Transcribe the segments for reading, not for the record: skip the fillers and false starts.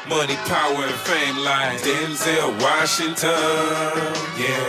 Money, power, and fame like Denzel Washington. Yeah.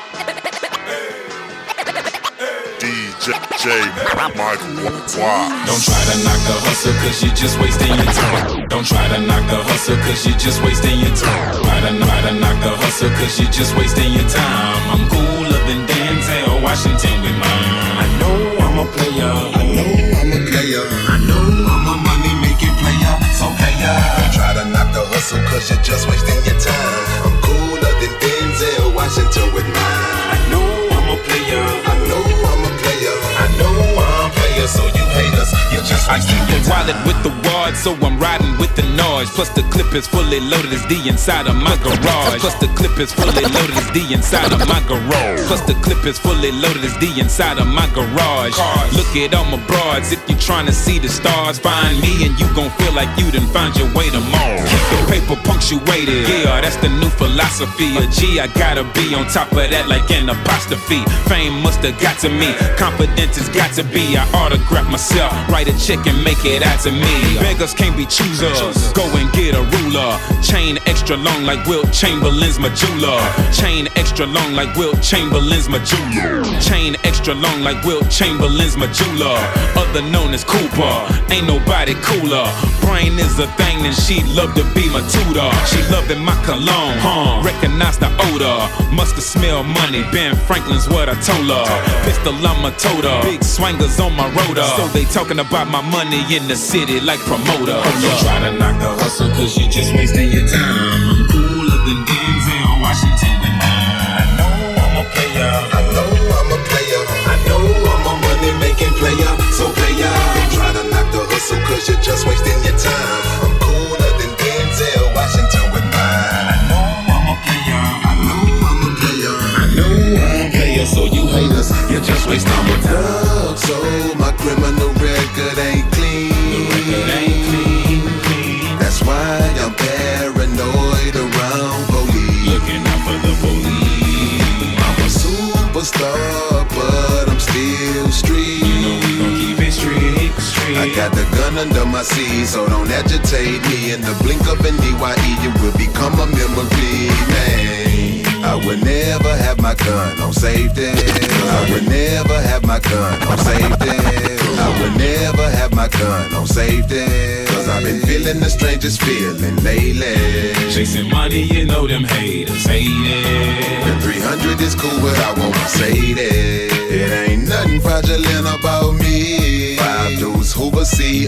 DJ Michael Watts. Don't try to knock the hustle cause you're just wasting your time. Don't try to knock the hustle cause you're just wasting your time. Try to knock the hustle cause you're just wasting your time. I'm cooler than Denzel Washington with mine. I know I'm a player. I know I'm a player. I know I'm a money making player. So player. Don't try to knock the hustle cause you're just wasting your time. I'm cooler than Denzel Washington with mine. I know I'm a player. I know I'm a player. I know I'm a player. So you haters, you're just I wasting keep your the time. wallet with the wad, so I'm riding with the noise. Plus the clip is fully loaded, it's the inside of my garage. Plus the clip is fully loaded, it's the inside of my garage. Plus the clip is fully loaded, it's the inside of my garage. Look at all my broads, if you trying to see the stars, find me and you gon' feel like you done find your way to Mars. Keep the paper punctuated, yeah, that's the new philosophy. A G, I gotta be on top of that like an apostrophe. Fame musta got to me, confidence has got to be. I autograph myself, write a check and make it out to me. Beggars can't be choosers, go and get a ruler. Chain extra long like Wilt Chamberlain's my jeweler. Chain extra long like Wilt Chamberlain's my jeweler. Chain extra long like Wilt Chamberlain's my jeweler. Other known as Cooper, ain't nobody cooler. Brain is a thing and she love to be my tutor. She loving my cologne, recognize the odor. Musta smell money, Ben Franklin's what I told her. Pistol on my toter, big swangers on my rotor. So they talking about my money in the city like promoter. Don't try to knock the hustle cause you just wasting your time. I'm cooler than Denzel Washington with mine. I know I'm a player. I know I'm a player. I know I'm a money making player. So player. Don't try to knock the hustle cause you're just wasting your time. I'm cooler than Denzel Washington with mine. I know I'm a player. I know I'm a player. I know I'm a player. So you haters, you're just wasting your time. So my criminal record ain't clean. It ain't clean. That's why I'm paranoid around police. Looking out for the police. I'm a superstar, but I'm still street. You know we gon' keep it street. I got the gun under my seat, so don't agitate me. In the blink of an EYE, you will become a memory, man. I would never have my gun on safety. I would never have my gun on safety. I would never have my gun on safety. Cause I've been feeling the strangest feeling lately. Chasing money, you know them haters hate it. The 300 is cool, but I won't say that. It ain't nothing fraudulent about me. 5 dudes Hoover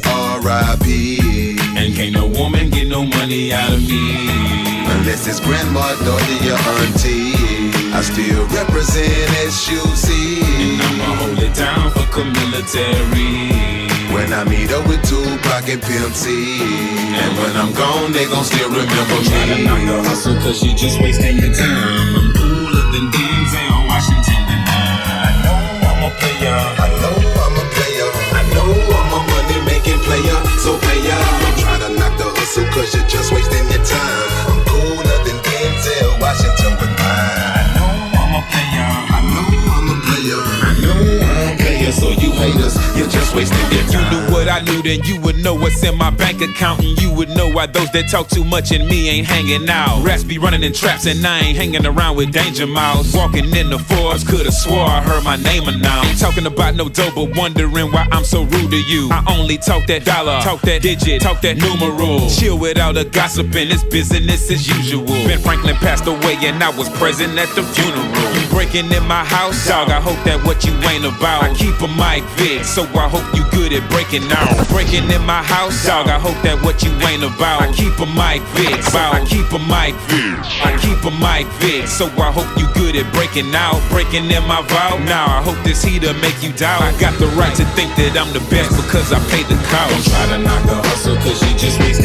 C.R.I.P. And can't no woman get no money out of me. Unless it's grandma, daughter, your auntie. I still represent SUC. And I'ma hold it down for military. When I meet up with Tupac and Pimp C. And when I'm gone, they gon' still remember me. Try to knock the hustle cause you just wasting your time. I'm cooler than Denzel Washington with mine. I know I'm a player. I know I'm a player. I know I'm a money making player. So player. Don't try to knock the hustle cause you're just wasting your time. I'm cooler than Denzel Washington with mine. I know I'm a player. I know I'm a player. I know I'm a player. So you haters, you're just wasting your time. You knew what I knew, then you would know what's in my bank account. And you would know why those that talk too much and me ain't hanging out. Rats be running in traps and I ain't hanging around with Danger Mouse. Walking in the forest, could've swore I heard my name announced. Ain't talking about no dough, but wondering why I'm so rude to you. I only talk that dollar, talk that digit, talk that numeral. Chill without the gossiping, it's business as usual. Ben Franklin passed away and I was present at the funeral. You breaking in my house, dog, I hope that what you ain't about. I keep a mic Vic, so I hope you good at breaking out. Breaking in my house, dog, I hope that what you ain't about. I keep a mic Vic, I keep a mic Vic. I keep a mic Vic, so I hope you good at breaking out. Breaking in my vow, now I hope this heat'll make you doubt. I got the right to think that I'm the best because I paid the cost. Don't try to knock the hustle cause you just wasting